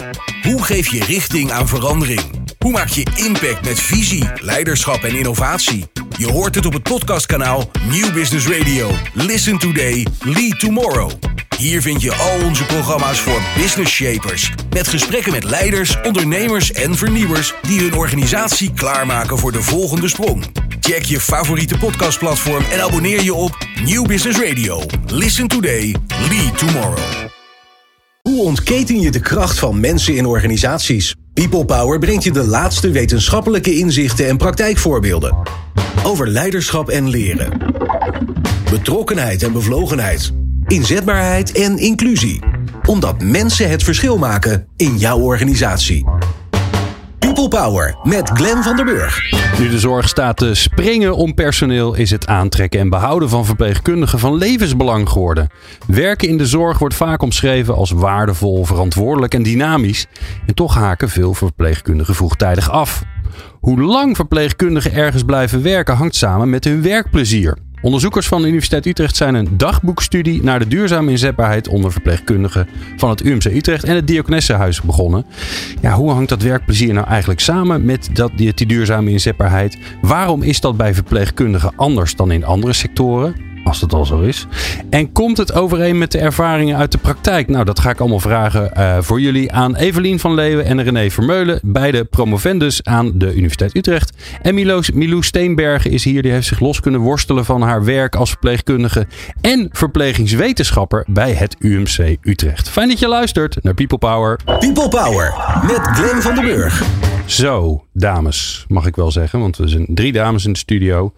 Hoe geef je richting aan verandering? Hoe maak je impact met visie, leiderschap en innovatie? Je hoort het op het podcastkanaal Nieuw Business Radio. Listen today, lead tomorrow. Hier vind je al onze programma's voor business shapers. Met gesprekken met leiders, ondernemers en vernieuwers die hun organisatie klaarmaken voor de volgende sprong. Check je favoriete podcastplatform en abonneer je op Nieuw Business Radio. Listen today, lead tomorrow. Hoe ontketen je de kracht van mensen in organisaties? People Power brengt je de laatste wetenschappelijke inzichten en praktijkvoorbeelden. Over leiderschap en leren. Betrokkenheid en bevlogenheid. Inzetbaarheid en inclusie. Omdat mensen het verschil maken in jouw organisatie. People Power met Glenn van der Burg. Nu de zorg staat te springen om personeel, is het aantrekken en behouden van verpleegkundigen van levensbelang geworden. Werken in de zorg wordt vaak omschreven als waardevol, verantwoordelijk en dynamisch. En toch haken veel verpleegkundigen vroegtijdig af. Hoe lang verpleegkundigen ergens blijven werken hangt samen met hun werkplezier. Onderzoekers van de Universiteit Utrecht zijn een dagboekstudie naar de duurzame inzetbaarheid onder verpleegkundigen van het UMC Utrecht en het Diakonessenhuis begonnen. Ja, hoe hangt dat werkplezier nou eigenlijk samen met die duurzame inzetbaarheid? Waarom is dat bij verpleegkundigen anders dan in andere sectoren? Als dat al zo is. En komt het overeen met de ervaringen uit de praktijk? Nou, dat ga ik allemaal vragen voor jullie aan Evelien van Leeuwen en René Vermeulen. Beide promovendus aan de Universiteit Utrecht. En Milou Steenbergen is hier. Die heeft zich los kunnen worstelen van haar werk als verpleegkundige en verplegingswetenschapper bij het UMC Utrecht. Fijn dat je luistert naar People Power. People Power met Glenn van der Burg. Zo, dames, mag ik wel zeggen. Want we zijn 3 dames in de studio.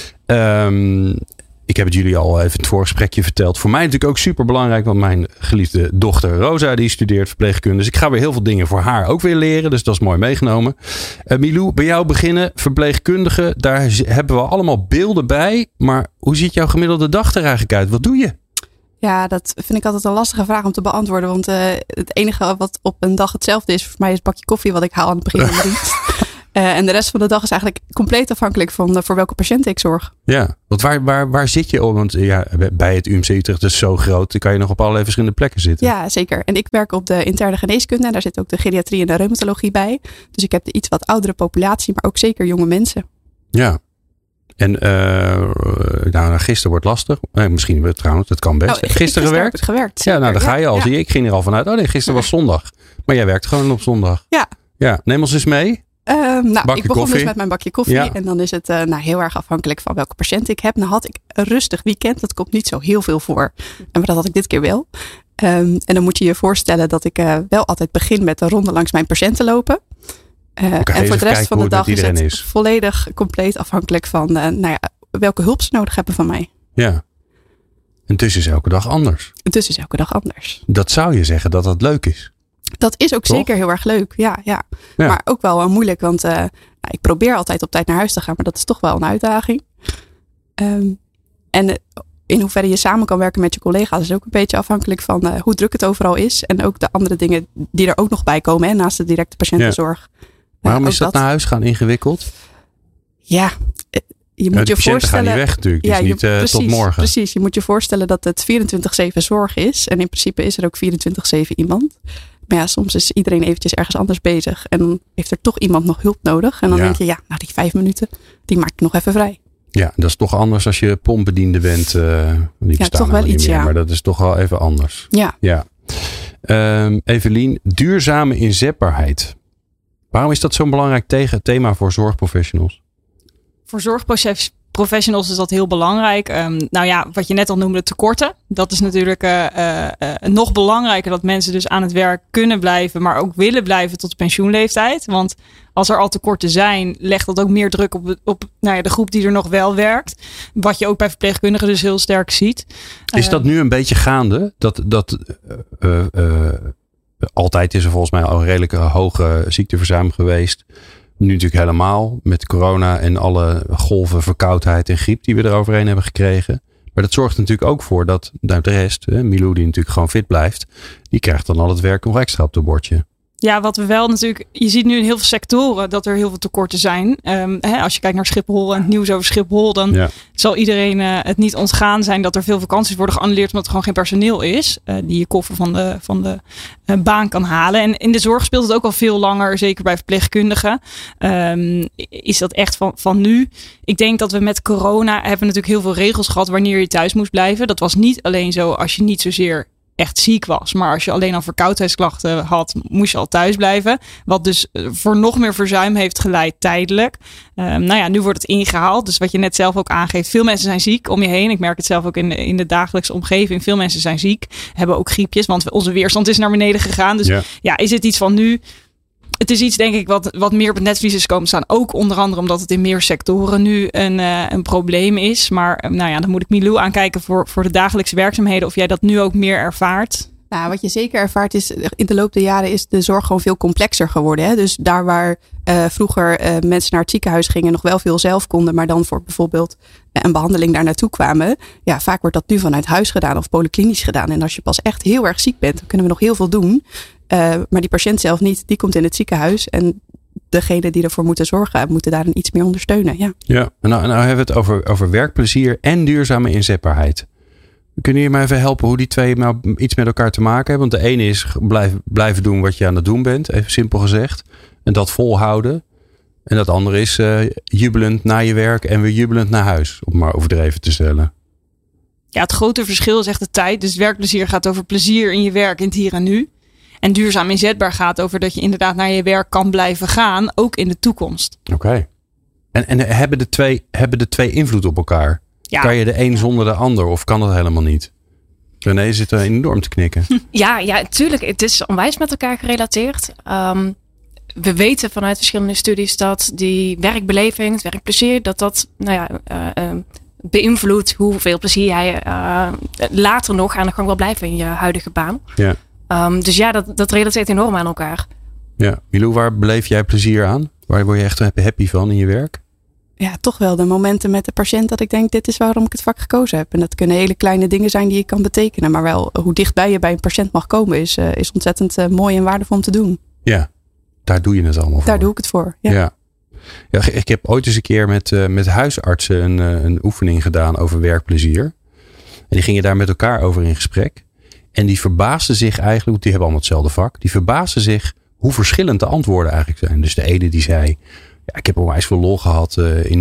Ik heb het jullie al even in het voorgesprekje verteld. Voor mij natuurlijk ook super belangrijk. Want mijn geliefde dochter Rosa die studeert verpleegkunde. Dus ik ga weer heel veel dingen voor haar ook weer leren. Dus dat is mooi meegenomen. Milou, bij jou beginnen. Verpleegkundige. Daar hebben we allemaal beelden bij. Maar hoe ziet jouw gemiddelde dag er eigenlijk uit? Wat doe je? Ja, dat vind ik altijd een lastige vraag om te beantwoorden. Want het enige wat op een dag hetzelfde is voor mij is het bakje koffie wat ik haal aan het begin van de dienst. En de rest van de dag is eigenlijk compleet afhankelijk van voor welke patiënt ik zorg. Ja, want waar zit je op? Want ja, bij het UMC Utrecht is zo groot. Dan kan je nog op allerlei verschillende plekken zitten. Ja, zeker. En ik werk op de interne geneeskunde. En daar zit ook de geriatrie en de reumatologie bij. Dus ik heb de iets wat oudere populatie, maar ook zeker jonge mensen. Ja. En gisteren wordt lastig. Misschien trouwens, dat kan best. Gisteren gewerkt. Ja, nou daar ga je al. Zie je. Ik ging er al vanuit. Oh nee, gisteren was zondag. Maar jij werkt gewoon op zondag. Ja. Neem ons eens mee. Ik begon dus met mijn bakje koffie. Ja. En dan is het heel erg afhankelijk van welke patiënt ik heb. Nou had ik een rustig weekend. Dat komt niet zo heel veel voor. Maar dat had ik dit keer wel. En dan moet je je voorstellen dat ik wel altijd begin met een ronde langs mijn patiënten lopen. En voor de rest van de dag is het volledig compleet afhankelijk van welke hulp ze nodig hebben van mij. Ja. En dus is elke dag anders. Dat zou je zeggen dat dat leuk is. Dat is ook Toch? Zeker heel erg leuk, ja. Maar ook wel moeilijk, want ik probeer altijd op tijd naar huis te gaan, maar dat is toch wel een uitdaging. En in hoeverre je samen kan werken met je collega's is ook een beetje afhankelijk van hoe druk het overal is. En ook de andere dingen die er ook nog bij komen, naast de directe patiëntenzorg. Ja. Waarom is dat naar huis gaan ingewikkeld? Ja, je moet je voorstellen. Gaan niet weg natuurlijk, dus niet precies, tot morgen. Precies, je moet je voorstellen dat het 24/7 zorg is. En in principe is er ook 24/7 iemand. Maar ja, soms is iedereen eventjes ergens anders bezig. En dan heeft er toch iemand nog hulp nodig. En dan denk je, die 5 minuten, die maak ik nog even vrij. Ja, dat is toch anders als je pompbediende bent. Die bestaan toch wel iets, maar dat is toch wel even anders. Ja. Evelien, duurzame inzetbaarheid. Waarom is dat zo'n belangrijk thema voor zorgprofessionals? Voor zorgprofessionals is dat heel belangrijk. Wat je net al noemde, tekorten. Dat is natuurlijk nog belangrijker dat mensen dus aan het werk kunnen blijven, maar ook willen blijven tot de pensioenleeftijd. Want als er al tekorten zijn, legt dat ook meer druk op de groep die er nog wel werkt. Wat je ook bij verpleegkundigen dus heel sterk ziet. Is dat nu een beetje gaande? Altijd is er volgens mij al een redelijk hoge ziekteverzuim geweest. Nu natuurlijk helemaal met corona en alle golven verkoudheid en griep die we eroverheen hebben gekregen. Maar dat zorgt natuurlijk ook voor dat de rest, Milou die natuurlijk gewoon fit blijft, die krijgt dan al het werk nog extra op het bordje. Ja, wat we wel natuurlijk... Je ziet nu in heel veel sectoren dat er heel veel tekorten zijn. Als je kijkt naar Schiphol en het nieuws over Schiphol... dan zal iedereen het niet ontgaan zijn dat er veel vakanties worden geannuleerd... omdat er gewoon geen personeel is die je koffer van de baan kan halen. En in de zorg speelt het ook al veel langer, zeker bij verpleegkundigen. Is dat echt van nu? Ik denk dat we met corona hebben natuurlijk heel veel regels gehad... wanneer je thuis moest blijven. Dat was niet alleen zo als je niet zozeer... echt ziek was. Maar als je alleen al verkoudheidsklachten had, moest je al thuis blijven. Wat dus voor nog meer verzuim heeft geleid tijdelijk. Nu wordt het ingehaald. Dus wat je net zelf ook aangeeft. Veel mensen zijn ziek om je heen. Ik merk het zelf ook in de dagelijkse omgeving. Veel mensen zijn ziek. Hebben ook griepjes. Want onze weerstand is naar beneden gegaan. Dus is het iets van nu... Het is iets, denk ik, wat meer op het netvlies is komen staan. Ook onder andere omdat het in meer sectoren nu een probleem is. Maar dan moet ik Milou aankijken voor de dagelijkse werkzaamheden. Of jij dat nu ook meer ervaart. Nou, wat je zeker ervaart is, in de loop der jaren is de zorg gewoon veel complexer geworden. Hè? Dus daar waar vroeger mensen naar het ziekenhuis gingen, nog wel veel zelf konden, maar dan voor bijvoorbeeld een behandeling daar naartoe kwamen. Ja, vaak wordt dat nu vanuit huis gedaan of polyklinisch gedaan. En als je pas echt heel erg ziek bent, dan kunnen we nog heel veel doen. Maar die patiënt zelf niet, die komt in het ziekenhuis. En degene die ervoor moeten zorgen, moeten daarin iets meer ondersteunen. Ja, nou hebben we het over werkplezier en duurzame inzetbaarheid. Kunnen jullie mij even helpen hoe die twee nou iets met elkaar te maken hebben? Want de ene is blijven doen wat je aan het doen bent, even simpel gezegd. En dat volhouden. En dat andere is jubelend naar je werk en weer jubelend naar huis. Om maar overdreven te stellen. Ja, het grote verschil is echt de tijd. Dus werkplezier gaat over plezier in je werk in het hier en nu. En duurzaam inzetbaar gaat over dat je inderdaad naar je werk kan blijven gaan. Ook in de toekomst. Oké. En hebben de twee invloed op elkaar? Ja. Kan je de een zonder de ander of kan dat helemaal niet? René zit er enorm te knikken. Ja, tuurlijk. Het is onwijs met elkaar gerelateerd. We weten vanuit verschillende studies dat die werkbeleving, het werkplezier, dat beïnvloedt hoeveel plezier jij later nog aan de gang wil blijven in je huidige baan. Ja. Dus dat relateert enorm aan elkaar. Ja, Milou, waar beleef jij plezier aan? Waar word je echt happy van in je werk? Ja, toch wel de momenten met de patiënt dat ik denk, dit is waarom ik het vak gekozen heb. En dat kunnen hele kleine dingen zijn die je kan betekenen. Maar wel hoe dichtbij je bij een patiënt mag komen is ontzettend mooi en waardevol om te doen. Ja, daar doe je het allemaal voor. Daar doe ik het voor, ja. Ik heb ooit eens een keer met huisartsen een oefening gedaan over werkplezier. En die gingen daar met elkaar over in gesprek. En die verbaasden zich eigenlijk, die hebben allemaal hetzelfde vak. Die verbaasden zich hoe verschillend de antwoorden eigenlijk zijn. Dus de ene die zei, ja, ik heb onwijs veel lol gehad in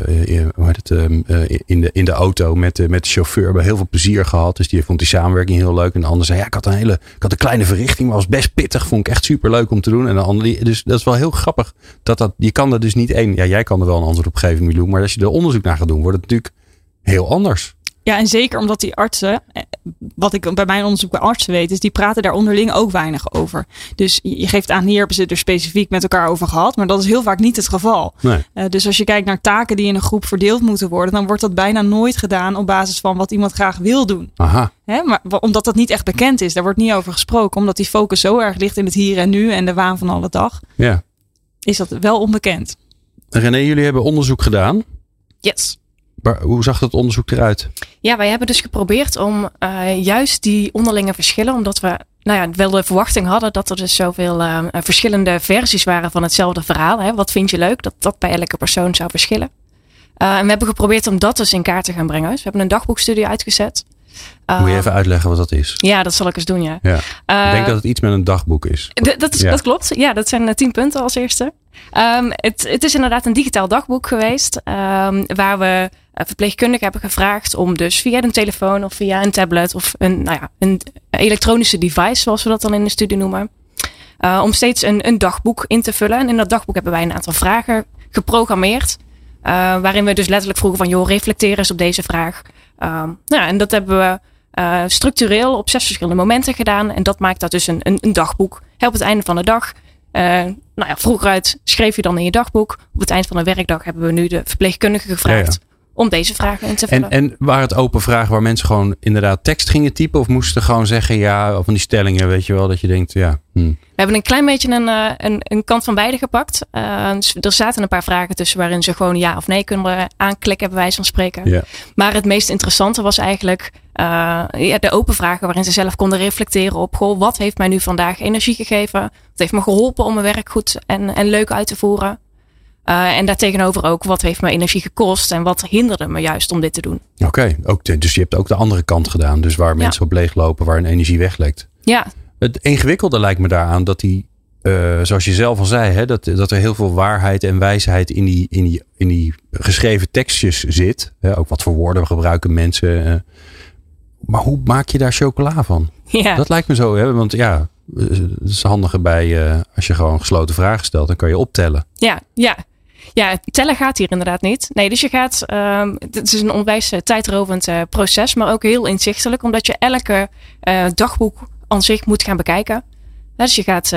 de auto met de chauffeur. We hebben heel veel plezier gehad. Dus die vond die samenwerking heel leuk. En de ander zei, ja, ik had een kleine verrichting, maar was best pittig. Vond ik echt super leuk om te doen. En de ander, dus dat is wel heel grappig. Je kan er dus niet één. Ja, jij kan er wel een antwoord op geven, Milou. Maar als je er onderzoek naar gaat doen, wordt het natuurlijk heel anders. Ja, en zeker omdat die artsen, wat ik bij mijn onderzoek bij artsen weet, is die praten daar onderling ook weinig over. Dus je geeft aan, hier hebben ze het er specifiek met elkaar over gehad, maar dat is heel vaak niet het geval. Nee. Dus als je kijkt naar taken die in een groep verdeeld moeten worden, dan wordt dat bijna nooit gedaan op basis van wat iemand graag wil doen. Aha. Maar omdat dat niet echt bekend is, daar wordt niet over gesproken, omdat die focus zo erg ligt in het hier en nu en de waan van alle dag. Ja. Is dat wel onbekend. René, jullie hebben onderzoek gedaan. Yes. Maar hoe zag dat onderzoek eruit? Ja, wij hebben dus geprobeerd om juist die onderlinge verschillen, omdat we wel de verwachting hadden dat er dus zoveel verschillende versies waren van hetzelfde verhaal. Hè? Wat vind je leuk? Dat bij elke persoon zou verschillen. En we hebben geprobeerd om dat dus in kaart te gaan brengen. Dus we hebben een dagboekstudie uitgezet. Moet je even uitleggen wat dat is? Ja, dat zal ik eens doen, ja. Ik denk dat het iets met een dagboek is. Dat klopt. Ja, dat zijn 10 punten als eerste. Het is inderdaad een digitaal dagboek geweest. Waar we verpleegkundigen hebben gevraagd om dus via een telefoon of via een tablet of een elektronische device, zoals we dat dan in de studie noemen. Om steeds een dagboek in te vullen. En in dat dagboek hebben wij een aantal vragen geprogrammeerd. Waarin we dus letterlijk vroegen van, joh, reflecteer eens op deze vraag. En dat hebben we structureel op 6 verschillende momenten gedaan. En dat maakt dat dus een dagboek. Op het einde van de dag, vroeger uit schreef je dan in je dagboek. Op het eind van de werkdag hebben we nu de verpleegkundige gevraagd om deze vragen in te vullen. En waren het open vragen waar mensen gewoon inderdaad tekst gingen typen? Of moesten gewoon zeggen ja, of van die stellingen, weet je wel, dat je denkt ja. We hebben een klein beetje een kant van beide gepakt. Dus er zaten een paar vragen tussen waarin ze gewoon ja of nee kunnen aanklikken, bij wijze van spreken. Ja. Maar het meest interessante was eigenlijk de open vragen waarin ze zelf konden reflecteren op, goh, wat heeft mij nu vandaag energie gegeven? Wat heeft me geholpen om mijn werk goed en leuk uit te voeren? En daartegenover ook, wat heeft me energie gekost en wat hinderde me juist om dit te doen? Oké, dus je hebt ook de andere kant gedaan. Dus waar mensen op leeglopen, waar hun energie weglekt. Ja. Het ingewikkelde lijkt me daaraan dat die, zoals je zelf al zei, hè, dat er heel veel waarheid en wijsheid in die geschreven tekstjes zit. Hè, ook wat voor woorden gebruiken mensen. Maar hoe maak je daar chocola van? Ja. Dat lijkt me zo, hè, want ja, het is handiger bij als je gewoon gesloten vragen stelt, dan kan je optellen. Ja, tellen gaat hier inderdaad niet. Nee, dus je gaat, het is een onwijs tijdrovend proces, maar ook heel inzichtelijk, omdat je elke dagboek aan zich moet gaan bekijken. Dus je gaat,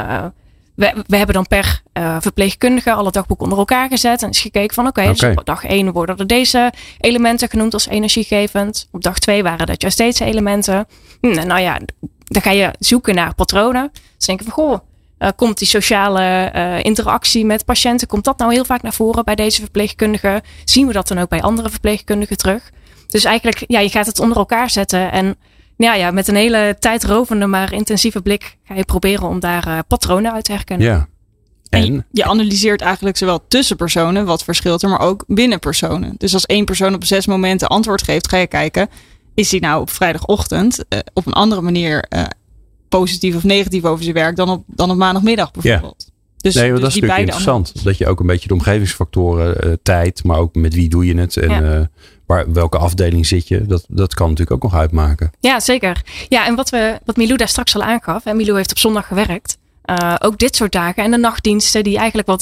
we hebben dan per verpleegkundige alle dagboeken onder elkaar gezet en is gekeken van dus op dag 1 worden er deze elementen genoemd als energiegevend. Op dag 2 waren dat juist deze elementen. Nou ja, dan ga je zoeken naar patronen. Dus denk je van, komt die sociale interactie met patiënten, komt dat nou heel vaak naar voren bij deze verpleegkundigen? Zien we dat dan ook bij andere verpleegkundigen terug? Dus eigenlijk, je gaat het onder elkaar zetten en met een hele tijdrovende, maar intensieve blik ga je proberen om daar patronen uit te herkennen. Ja. En je analyseert eigenlijk zowel tussen personen, wat verschilt er, maar ook binnen personen. Dus als 1 persoon op 6 momenten antwoord geeft, ga je kijken, is hij nou op vrijdagochtend op een andere manier positief of negatief over zijn werk dan op maandagmiddag bijvoorbeeld. Ja. Dus dat is die natuurlijk beide interessant. Dat je ook een beetje de omgevingsfactoren, tijd, maar ook met wie doe je het en welke afdeling zit je. Dat kan natuurlijk ook nog uitmaken. Ja, zeker. Ja, en wat Milou daar straks al aangaf. En Milou heeft op zondag gewerkt. Ook dit soort dagen en de nachtdiensten die eigenlijk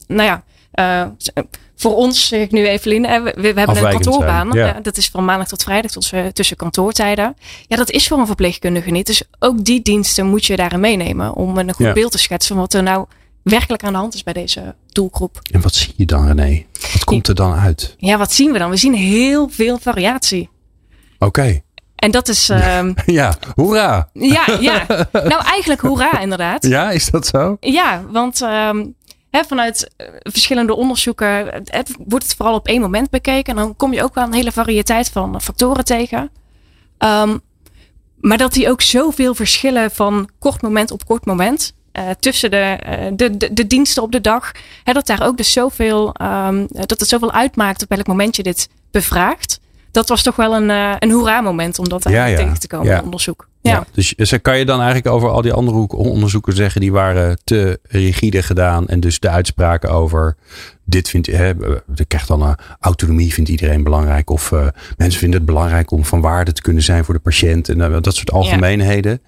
voor ons, zeg ik nu Evelien, we hebben een kantoorbaan. Ja. Dat is van maandag tot vrijdag tussen kantoortijden. Ja, dat is voor een verpleegkundige niet. Dus ook die diensten moet je daarin meenemen om een goed beeld te schetsen van wat er nou werkelijk aan de hand is bij deze doelgroep. En wat zie je dan, René? Wat komt er dan uit? Ja, wat zien we dan? We zien heel veel variatie. Oké. En dat is... ja, hoera! Ja. Nou, eigenlijk hoera inderdaad. Ja, is dat zo? Ja, want vanuit verschillende onderzoeken wordt het vooral op 1 moment bekeken. En dan kom je ook wel een hele variëteit van factoren tegen. Maar dat die ook zoveel verschillen van kort moment op kort moment. Tussen de diensten op de dag. Dat daar ook dus zoveel, dat het zoveel uitmaakt op welk moment je dit bevraagt. Dat was toch wel een hoera-moment om dat eigenlijk tegen te komen in onderzoek. Ja. Dus kan je dan eigenlijk over al die andere onderzoeken zeggen, die waren te rigide gedaan en dus de uitspraken over dit vindt, je krijgt dan autonomie vindt iedereen belangrijk of mensen vinden het belangrijk om van waarde te kunnen zijn voor de patiënt en dat soort algemeenheden.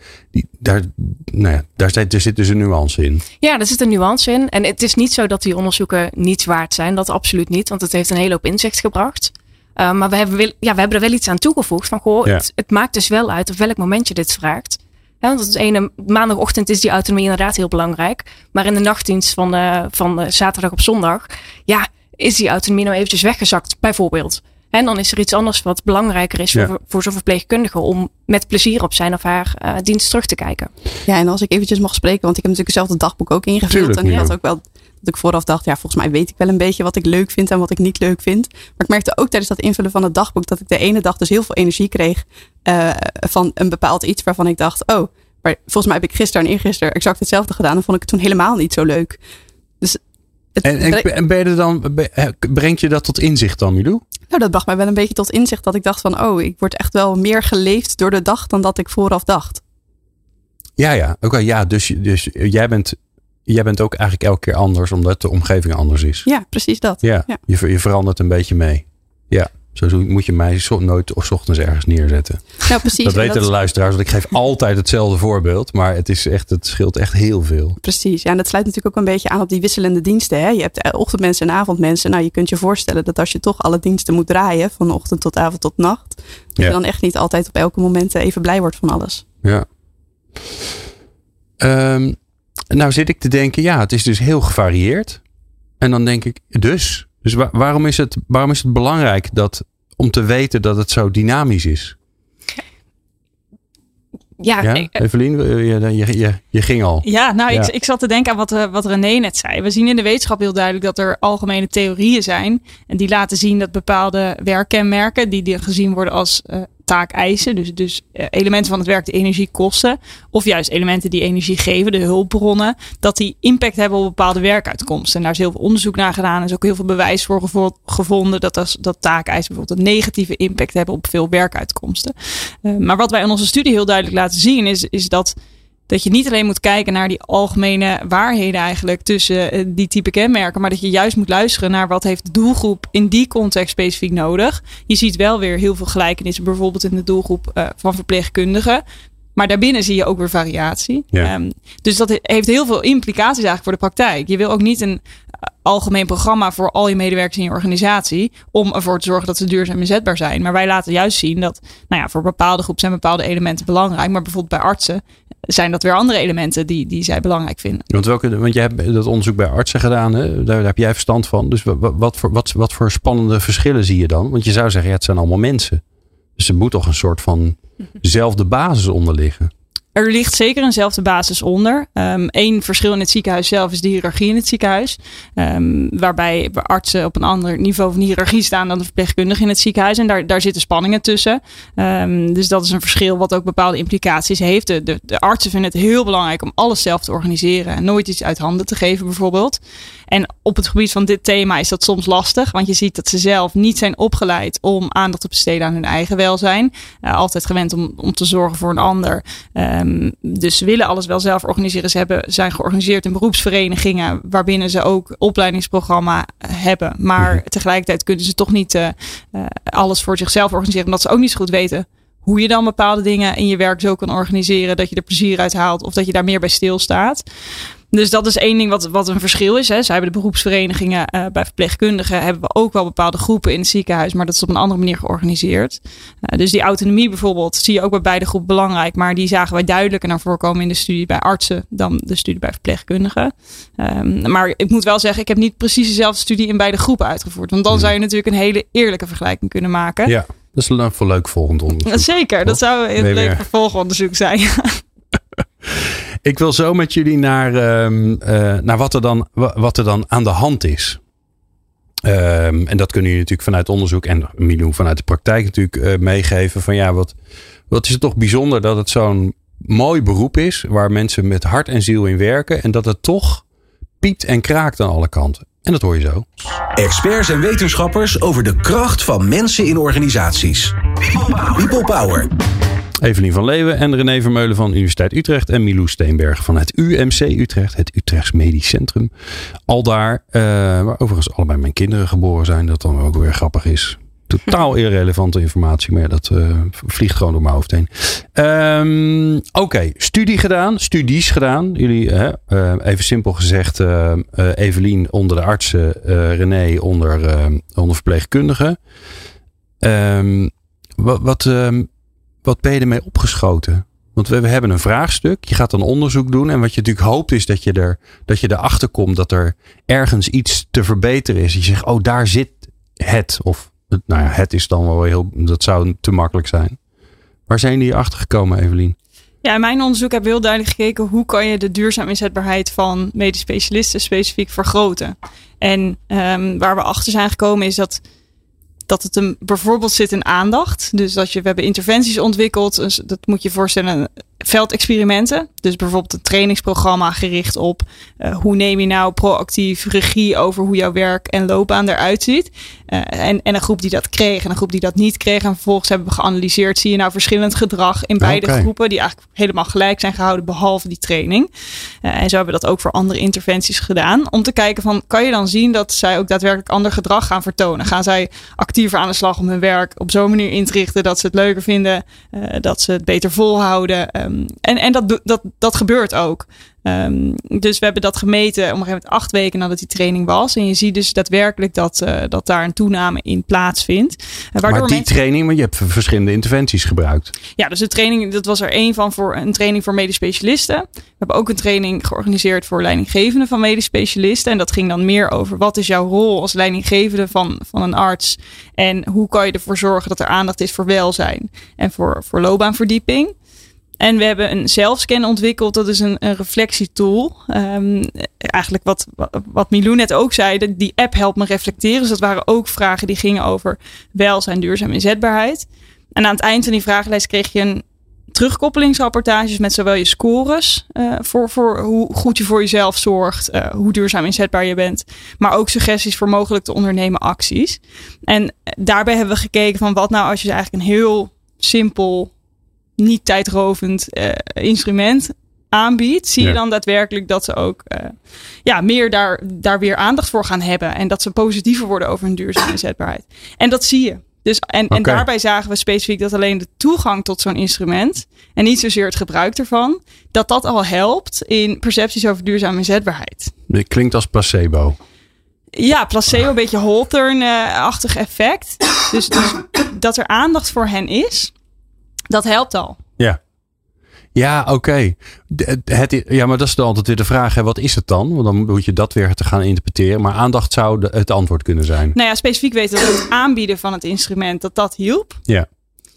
Daar zit dus een nuance in. Ja, er zit een nuance in en het is niet zo dat die onderzoeken niets waard zijn, dat absoluut niet, want het heeft een hele hoop inzicht gebracht. Maar we hebben er wel iets aan toegevoegd van het maakt dus wel uit op welk moment je dit vraagt. Want het ene maandagochtend is die autonomie inderdaad heel belangrijk. Maar in de nachtdienst van zaterdag op zondag, is die autonomie nou eventjes weggezakt bijvoorbeeld. En dan is er iets anders wat belangrijker is voor zo'n verpleegkundige om met plezier op zijn of haar dienst terug te kijken. Ja, en als ik eventjes mag spreken, want ik heb natuurlijk zelf het dagboek ook ingevuld. Tuurlijk, en ik had ook wel dat ik vooraf dacht, volgens mij weet ik wel een beetje wat ik leuk vind en wat ik niet leuk vind. Maar ik merkte ook tijdens dat invullen van het dagboek dat ik de ene dag dus heel veel energie kreeg van een bepaald iets waarvan ik dacht, maar volgens mij heb ik gisteren en eergisteren exact hetzelfde gedaan en vond ik het toen helemaal niet zo leuk. Dus en ben je dan, brengt je dat tot inzicht dan, Milou? Nou, dat bracht mij wel een beetje tot inzicht dat ik dacht van, ik word echt wel meer geleefd door de dag dan dat ik vooraf dacht. Ja. Oké, dus jij bent ook eigenlijk elke keer anders omdat de omgeving anders is. Ja, precies dat. Ja. Je verandert een beetje mee. Ja. Zo moet je mij nooit 's ochtends ergens neerzetten. Nou, precies. Dat weten de luisteraars, want ik geef altijd hetzelfde voorbeeld. Maar het scheelt echt heel veel. Precies. Ja, en dat sluit natuurlijk ook een beetje aan op die wisselende diensten. Hè? Je hebt ochtendmensen en avondmensen. Nou, je kunt je voorstellen dat als je toch alle diensten moet draaien, van ochtend tot avond tot nacht, dat je dan echt niet altijd op elke moment even blij wordt van alles. Ja. Nou zit ik te denken, het is dus heel gevarieerd. En dan denk ik, dus Dus waarom is het belangrijk om te weten dat het zo dynamisch is? Ja, Evelien, je ging al. Ja, nou, ja. Ik zat te denken aan wat René net zei. We zien in de wetenschap heel duidelijk dat er algemene theorieën zijn. En die laten zien dat bepaalde werkkenmerken, die gezien worden als taakeisen. Dus elementen van het werk die energie kosten. Of juist elementen die energie geven, de hulpbronnen. Dat die impact hebben op bepaalde werkuitkomsten. En daar is heel veel onderzoek naar gedaan. Er is ook heel veel bewijs voor gevonden dat taakeisen bijvoorbeeld een negatieve impact hebben op veel werkuitkomsten. Maar wat wij in onze studie heel duidelijk laten zien is dat je niet alleen moet kijken naar die algemene waarheden eigenlijk tussen die type kenmerken. Maar dat je juist moet luisteren naar wat heeft de doelgroep in die context specifiek nodig. Je ziet wel weer heel veel gelijkenissen bijvoorbeeld in de doelgroep van verpleegkundigen. Maar daarbinnen zie je ook weer variatie. Ja. Dus dat heeft heel veel implicaties eigenlijk voor de praktijk. Je wil ook niet een algemeen programma voor al je medewerkers in je organisatie om ervoor te zorgen dat ze duurzaam inzetbaar zijn. Maar wij laten juist zien dat voor bepaalde groepen zijn bepaalde elementen belangrijk. Maar bijvoorbeeld bij artsen zijn dat weer andere elementen die zij belangrijk vinden. Want je hebt dat onderzoek bij artsen gedaan. Hè? Daar heb jij verstand van. Dus wat voor spannende verschillen zie je dan? Want je zou zeggen, het zijn allemaal mensen. Dus er moet toch een soort van zelfde basis onder liggen. Er ligt zeker eenzelfde basis onder. Eén verschil in het ziekenhuis zelf is de hiërarchie in het ziekenhuis. Waarbij artsen op een ander niveau van hiërarchie staan dan de verpleegkundigen in het ziekenhuis. En daar zitten spanningen tussen. Dus dat is een verschil wat ook bepaalde implicaties heeft. De artsen vinden het heel belangrijk om alles zelf te organiseren. En nooit iets uit handen te geven bijvoorbeeld. En op het gebied van dit thema is dat soms lastig. Want je ziet dat ze zelf niet zijn opgeleid om aandacht te besteden aan hun eigen welzijn. Altijd gewend om te zorgen voor een ander. Dus ze willen alles wel zelf organiseren. Ze zijn georganiseerd in beroepsverenigingen waarbinnen ze ook opleidingsprogramma hebben. Maar tegelijkertijd kunnen ze toch niet alles voor zichzelf organiseren. Omdat ze ook niet zo goed weten hoe je dan bepaalde dingen in je werk zo kan organiseren. Dat je er plezier uit haalt of dat je daar meer bij stilstaat. Dus dat is één ding wat een verschil is. Hè. Zij hebben de beroepsverenigingen. Bij verpleegkundigen hebben we ook wel bepaalde groepen in het ziekenhuis. Maar dat is op een andere manier georganiseerd. Dus die autonomie bijvoorbeeld zie je ook bij beide groepen belangrijk. Maar die zagen wij duidelijker naar voren komen in de studie bij artsen dan de studie bij verpleegkundigen. Maar ik moet wel zeggen, ik heb niet precies dezelfde studie in beide groepen uitgevoerd. Want dan zou je natuurlijk een hele eerlijke vergelijking kunnen maken. Ja, dat is een leuk volgend onderzoek. Zeker, dat zou een leuk vervolgonderzoek zijn. Ik wil zo met jullie naar wat er dan aan de hand is. En dat kunnen jullie natuurlijk vanuit onderzoek en Milou vanuit de praktijk natuurlijk meegeven. Van wat is het toch bijzonder dat het zo'n mooi beroep is. Waar mensen met hart en ziel in werken. En dat het toch piept en kraakt aan alle kanten. En dat hoor je zo. Experts en wetenschappers over de kracht van mensen in organisaties. People Power. Evelien van Leeuwen en René Vermeulen van Universiteit Utrecht. En Milou Steenberg van het UMC Utrecht. Het Utrechts Medisch Centrum. Aldaar, waar overigens allebei mijn kinderen geboren zijn. Dat dan ook weer grappig is. Totaal irrelevante informatie. Maar dat vliegt gewoon door mijn hoofd heen. Oké, studies gedaan. Jullie, even simpel gezegd. Evelien onder de artsen. René onder verpleegkundigen. Wat ben je ermee opgeschoten? Want we hebben een vraagstuk. Je gaat een onderzoek doen. En wat je natuurlijk hoopt is dat je erachter komt dat er ergens iets te verbeteren is. Dat je zegt, daar zit het. Of het is dan wel dat zou te makkelijk zijn. Waar zijn jullie achter gekomen, Evelien? Ja, in mijn onderzoek hebben we heel duidelijk gekeken hoe kan je de duurzame inzetbaarheid van medisch specialisten specifiek vergroten. En waar we achter zijn gekomen is dat het bijvoorbeeld zit in aandacht. Dus we hebben interventies ontwikkeld. Dus dat moet je voorstellen, veldexperimenten. Dus bijvoorbeeld een trainingsprogramma gericht op hoe neem je nou proactief regie over hoe jouw werk en loopbaan eruit ziet. En een groep die dat kreeg en een groep die dat niet kreeg. En vervolgens hebben we geanalyseerd. Zie je nou verschillend gedrag in beide groepen die eigenlijk helemaal gelijk zijn gehouden behalve die training. En zo hebben we dat ook voor andere interventies gedaan. Om te kijken van, kan je dan zien dat zij ook daadwerkelijk ander gedrag gaan vertonen? Gaan zij actiever aan de slag om hun werk op zo'n manier in te richten dat ze het leuker vinden, dat ze het beter volhouden. En dat gebeurt ook. Dus we hebben dat gemeten op een gegeven moment 8 weken nadat die training was. En je ziet dus daadwerkelijk dat daar een toename in plaatsvindt. Maar die training, want je hebt verschillende interventies gebruikt. Ja, dus de training, dat was er één van voor een training voor medisch specialisten. We hebben ook een training georganiseerd voor leidinggevenden van medisch specialisten. En dat ging dan meer over wat is jouw rol als leidinggevende van een arts. En hoe kan je ervoor zorgen dat er aandacht is voor welzijn en voor loopbaanverdieping. En we hebben een zelfscan ontwikkeld. Dat is een reflectietool. Eigenlijk wat Milou net ook zei. Die app helpt me reflecteren. Dus dat waren ook vragen die gingen over welzijn, duurzaam inzetbaarheid. En aan het eind van die vragenlijst kreeg je een terugkoppelingsrapportages met zowel je scores voor hoe goed je voor jezelf zorgt, hoe duurzaam inzetbaar je bent, maar ook suggesties voor mogelijk te ondernemen acties. En daarbij hebben we gekeken van wat nou als je eigenlijk een heel simpel, niet tijdrovend instrument aanbiedt, zie je dan daadwerkelijk dat ze ook meer daar weer aandacht voor gaan hebben en dat ze positiever worden over hun duurzame inzetbaarheid. En dat zie je. Dus, en daarbij zagen we specifiek dat alleen de toegang tot zo'n instrument en niet zozeer het gebruik ervan, dat al helpt in percepties over duurzame inzetbaarheid. Dit klinkt als placebo. Ja, placebo, een beetje Hawthorne-achtig effect. Dus dat er aandacht voor hen is, dat helpt al. Ja. Ja, oké. Ja, maar dat is dan altijd weer de vraag. Hè, wat is het dan? Want dan moet je dat weer te gaan interpreteren. Maar aandacht zou het antwoord kunnen zijn. Nou ja, specifiek weten dat het aanbieden van het instrument, dat hielp. Ja.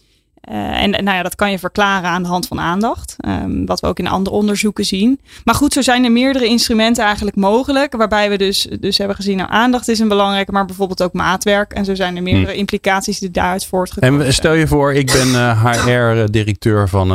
En dat kan je verklaren aan de hand van aandacht. Wat we ook in andere onderzoeken zien. Maar goed, zo zijn er meerdere instrumenten eigenlijk mogelijk. Waarbij we dus hebben gezien, aandacht is een belangrijke. Maar bijvoorbeeld ook maatwerk. En zo zijn er meerdere implicaties die daaruit voortgekomen En stel je voor, ik ben HR-directeur van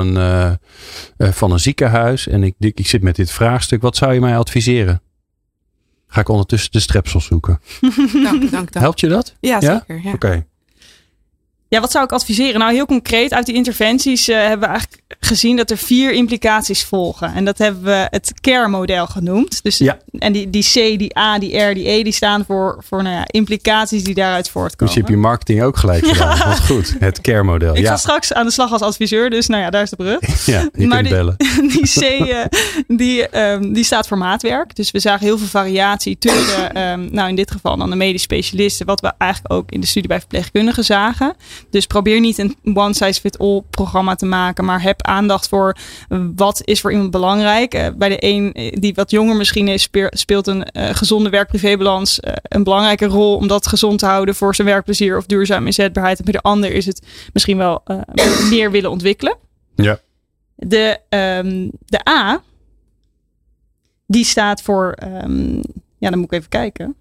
een ziekenhuis. En ik zit met dit vraagstuk. Wat zou je mij adviseren? Ga ik ondertussen de strepsels zoeken. Dank. Helpt je dat? Ja, zeker. Ja? Oké. Ja, wat zou ik adviseren? Nou, heel concreet uit die interventies hebben we eigenlijk gezien dat er 4 implicaties volgen. En dat hebben we het CARE-model genoemd. Dus en die C, die A, die R, die E, die staan voor implicaties die daaruit voortkomen. Dus je hebt je marketing ook gelijk gedaan. Wat goed, het CARE-model. Ik ga straks aan de slag als adviseur, dus daar is de brug. Ja, je kunt bellen. Die C, die staat voor maatwerk. Dus we zagen heel veel variatie tussen, in dit geval dan de medisch specialisten, wat we eigenlijk ook in de studie bij verpleegkundigen zagen. Dus probeer niet een one-size-fits-all programma te maken, maar heb aandacht voor wat is voor iemand belangrijk. Bij de een die wat jonger misschien is, speelt een gezonde werk-privébalans een belangrijke rol om dat gezond te houden voor zijn werkplezier of duurzame inzetbaarheid. En bij de ander is het misschien wel meer willen ontwikkelen. Ja. De A, die staat voor, dan moet ik even kijken.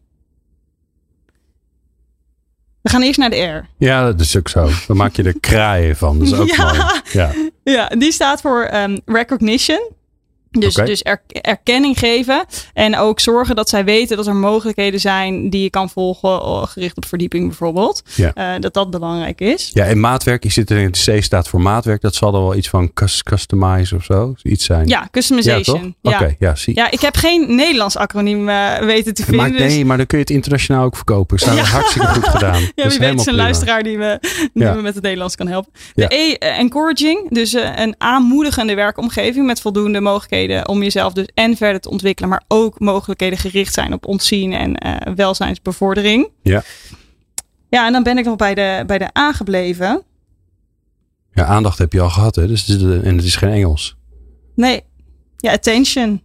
We gaan eerst naar de R. Ja, dat is ook zo. Dan maak je er kraaien van. Dat is ook mooi. Ja, die staat voor recognition. Dus erkenning geven. En ook zorgen dat zij weten dat er mogelijkheden zijn die je kan volgen. Gericht op verdieping bijvoorbeeld. Ja. Dat belangrijk is. Ja, en maatwerk. Ik zit er in de C staat voor maatwerk. Dat zal dan wel iets van customize of zo. Iets zijn. Ja, customization. Ja, Oké, zie. Ja, ik heb geen Nederlands acroniem weten te vinden. Maar dan kun je het internationaal ook verkopen. Ze hebben hartstikke goed gedaan. Ja, wie weet is een luisteraar die me met het Nederlands kan helpen. De E, encouraging. Dus een aanmoedigende werkomgeving met voldoende mogelijkheden om jezelf dus en verder te ontwikkelen, maar ook mogelijkheden gericht zijn op ontzien en welzijnsbevordering. Ja. Ja, en dan ben ik nog bij de A gebleven. Ja, aandacht heb je al gehad, hè? Dus en het is geen Engels. Nee. Ja, attention.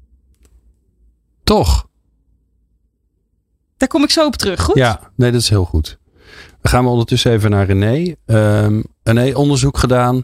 Toch? Daar kom ik zo op terug, goed? Ja, nee, dat is heel goed. Dan gaan we ondertussen even naar René. René, onderzoek gedaan.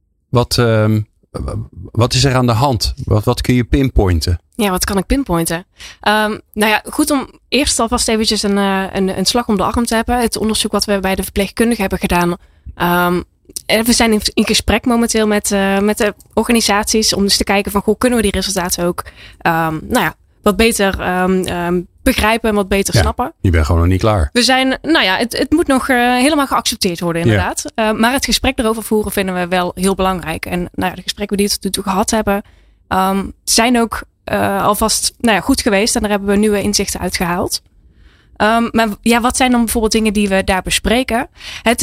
Wat is er aan de hand? Wat kun je pinpointen? Ja, wat kan ik pinpointen? Goed om eerst alvast eventjes een slag om de arm te hebben. Het onderzoek wat we bij de verpleegkundigen hebben gedaan. We zijn in gesprek momenteel met de organisaties om dus te kijken van, kunnen we die resultaten ook wat beter begrijpen en wat beter snappen. Je bent gewoon nog niet klaar. We zijn, het moet nog helemaal geaccepteerd worden inderdaad. Maar het gesprek erover voeren vinden we wel heel belangrijk. En de gesprekken die we tot nu toe gehad hebben, zijn ook alvast goed geweest. En daar hebben we nieuwe inzichten uitgehaald. Maar wat zijn dan bijvoorbeeld dingen die we daar bespreken? Het is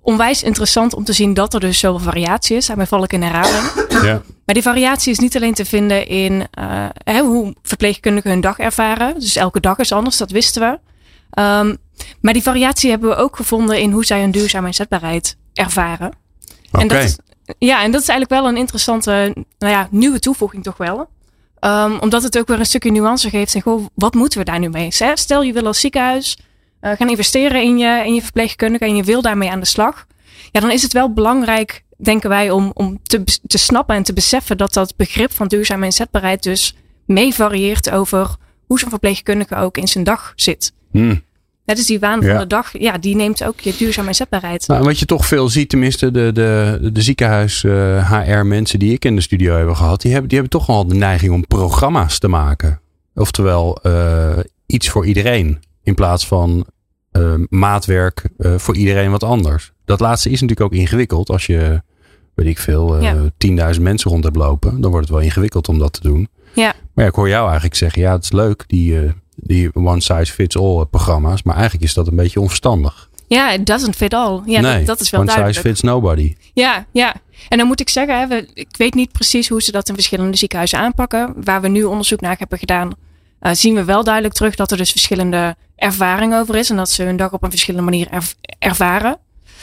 onwijs interessant om te zien dat er dus zoveel variatie is. Daarmee val ik in herhaling. Ja. Maar die variatie is niet alleen te vinden in hoe verpleegkundigen hun dag ervaren. Dus elke dag is anders, dat wisten we. Maar die variatie hebben we ook gevonden in hoe zij hun duurzame inzetbaarheid ervaren. Okay. En dat is eigenlijk wel een interessante nieuwe toevoeging toch wel. Omdat het ook weer een stukje nuance geeft. En goh, wat moeten we daar nu mee? Stel je wil als ziekenhuis gaan investeren in je verpleegkundige en je wil daarmee aan de slag. Ja, dan is het wel belangrijk, denken wij, om te snappen en te beseffen dat begrip van duurzame inzetbaarheid dus mee varieert over hoe zo'n verpleegkundige ook in zijn dag zit. Dus die waan van de dag, die neemt ook je duurzame inzetbaarheid. Nou, wat je toch veel ziet, tenminste de ziekenhuis HR mensen die ik in de studio hebben gehad, die hebben toch wel de neiging om programma's te maken. Oftewel iets voor iedereen. In plaats van maatwerk voor iedereen wat anders. Dat laatste is natuurlijk ook ingewikkeld. Als je, weet ik veel, 10.000 mensen rond hebt lopen. Dan wordt het wel ingewikkeld om dat te doen. Ja. Maar ik hoor jou eigenlijk zeggen, het is leuk die one size fits all programma's. Maar eigenlijk is dat een beetje onverstandig. Ja, it doesn't fit all. Ja, nee, dat is wel one duidelijk. Size fits nobody. Ja. En dan moet ik zeggen, ik weet niet precies hoe ze dat in verschillende ziekenhuizen aanpakken. Waar we nu onderzoek naar hebben gedaan, zien we wel duidelijk terug dat er dus verschillende ervaring over is. En dat ze hun dag op een verschillende manier ervaren.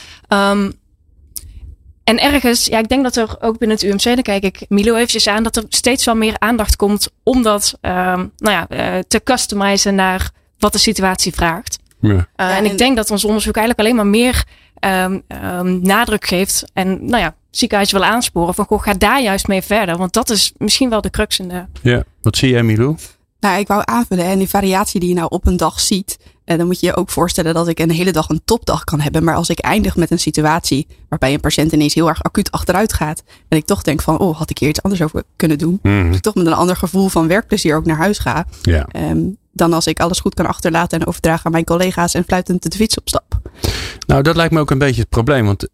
En ergens, ik denk dat er ook binnen het UMC, dan kijk ik Milo eventjes aan, dat er steeds wel meer aandacht komt om dat te customizen naar wat de situatie vraagt. Ja. En ik denk dat ons onderzoek eigenlijk alleen maar meer nadruk geeft en ziekenhuizen wil aansporen van ga daar juist mee verder. Want dat is misschien wel de crux in de... Ja, wat zie jij, Milou? Nou, ik wou aanvullen en die variatie die je nou op een dag ziet, dan moet je je ook voorstellen dat ik een hele dag een topdag kan hebben. Maar als ik eindig met een situatie waarbij een patiënt ineens heel erg acuut achteruit gaat en ik toch denk van, had ik hier iets anders over kunnen doen. Dat ik toch met een ander gevoel van werkplezier ook naar huis ga. Ja. Dan als ik alles goed kan achterlaten en overdragen aan mijn collega's en fluitend de fiets opstap. Nou, dat lijkt me ook een beetje het probleem. Want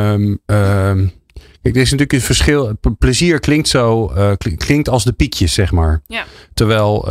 kijk, er is natuurlijk een verschil. Plezier klinkt als de piekjes, zeg maar. Ja. Terwijl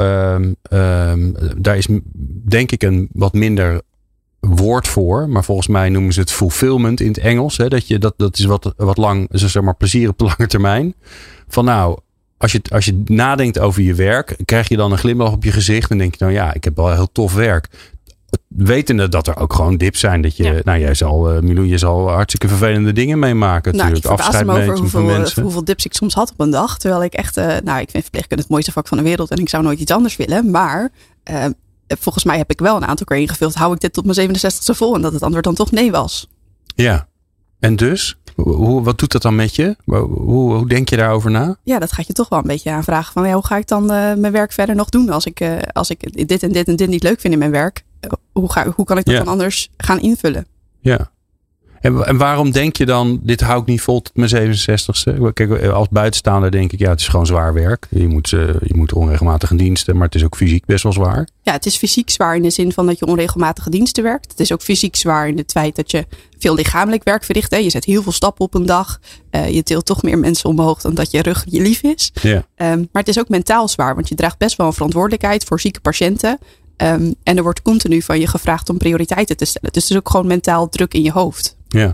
daar is denk ik een wat minder woord voor. Maar volgens mij noemen ze het fulfillment in het Engels. Hè, dat is wat lang, zeg maar, plezier op de lange termijn. Van als je nadenkt over je werk, krijg je dan een glimlach op je gezicht. En denk je ik heb wel heel tof werk. Wetende dat er ook gewoon dips zijn. Dat je, jij zal, Milou, je zal hartstikke vervelende dingen meemaken. Nou, natuurlijk. Ik verbaas me over hoeveel dips ik soms had op een dag. Terwijl ik echt, ik vind verpleegkunde het mooiste vak van de wereld. En ik zou nooit iets anders willen. Maar volgens mij heb ik wel een aantal keer ingevuld. Hou ik dit tot mijn 67ste vol? En dat het antwoord dan toch nee was. Ja. En dus? Wat doet dat dan met je? Hoe denk je daarover na? Ja, dat gaat je toch wel een beetje aanvragen. Van hoe ga ik dan mijn werk verder nog doen? Als ik dit en dit en dit niet leuk vind in mijn werk. Hoe kan ik dat dan anders gaan invullen? Ja. En waarom denk je dan, dit hou ik niet vol tot mijn 67ste? Kijk, als buitenstaander denk ik, het is gewoon zwaar werk. Je moet onregelmatige diensten, maar het is ook fysiek best wel zwaar. Ja, het is fysiek zwaar in de zin van dat je onregelmatige diensten werkt. Het is ook fysiek zwaar in het feit dat je veel lichamelijk werk verricht. Hè? Je zet heel veel stappen op een dag. Je tilt toch meer mensen omhoog dan dat je rug je lief is. Ja. Maar het is ook mentaal zwaar, want je draagt best wel een verantwoordelijkheid voor zieke patiënten. En er wordt continu van je gevraagd om prioriteiten te stellen. Dus het is ook gewoon mentaal druk in je hoofd. Ja.